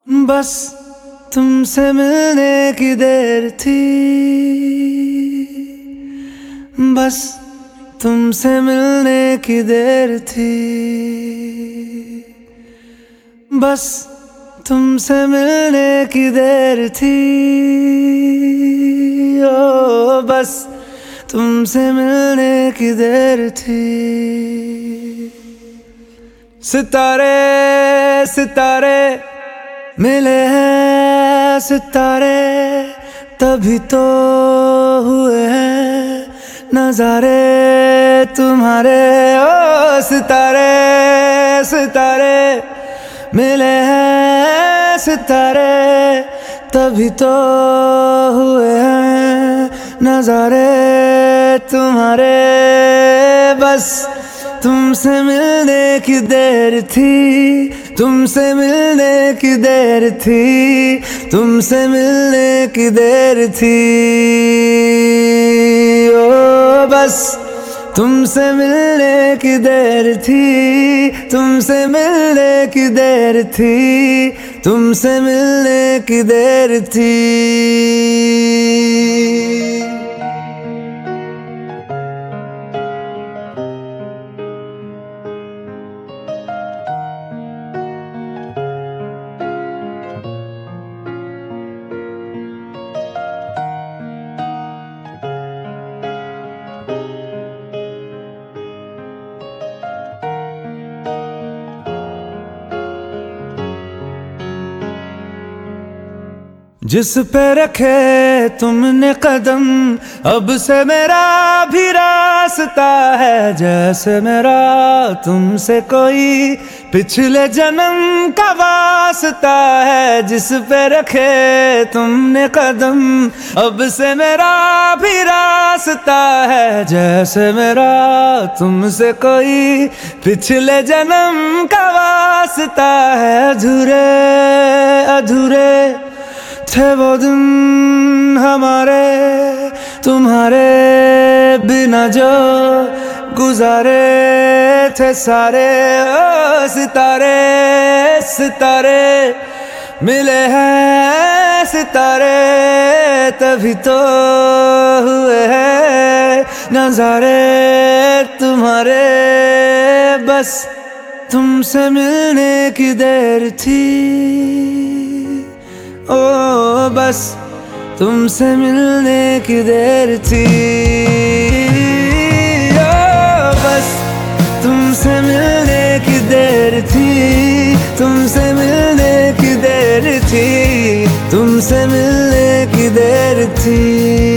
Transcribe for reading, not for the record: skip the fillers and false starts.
बस तुमसे मिलने की देर थी, बस तुमसे मिलने की देर थी, बस तुमसे मिलने की देर थी। ओ बस तुमसे मिलने की देर थी। सितारे सितारे मिले हैं, सितारे तभी तो हुए हैं नजारे तुम्हारे। ओ सितारे सितारे मिले हैं, सितारे तभी तो हुए हैं नजारे तुम्हारे। बस तुमसे मिलने की देर थी, तुमसे मिलने की देर थी, तुमसे मिलने की देर थी। ओ बस तुमसे मिलने की देर थी, तुमसे मिलने की देर थी, तुमसे मिलने की देर थी। जिस पे रखे तुमने कदम, अब से मेरा भी रास्ता है। जैसे मेरा तुमसे कोई पिछले जन्म का वास्ता है। जिस पे रखे तुमने कदम, अब से मेरा भी रास्ता है। जैसे मेरा तुमसे कोई पिछले जन्म का वास्ता है। अधूरे अधूरे थे वो दिन हमारे, तुम्हारे बिना जो गुजारे थे सारे। ओ सितारे सितारे मिले हैं, सितारे तभी तो हुए हैं नजारे तुम्हारे। बस तुमसे मिलने की देर थी, ओ बस तुमसे मिलने की देर थी। ओ बस तुमसे मिलने की देर थी, तुमसे मिलने की देर थी, तुमसे मिलने की देर थी।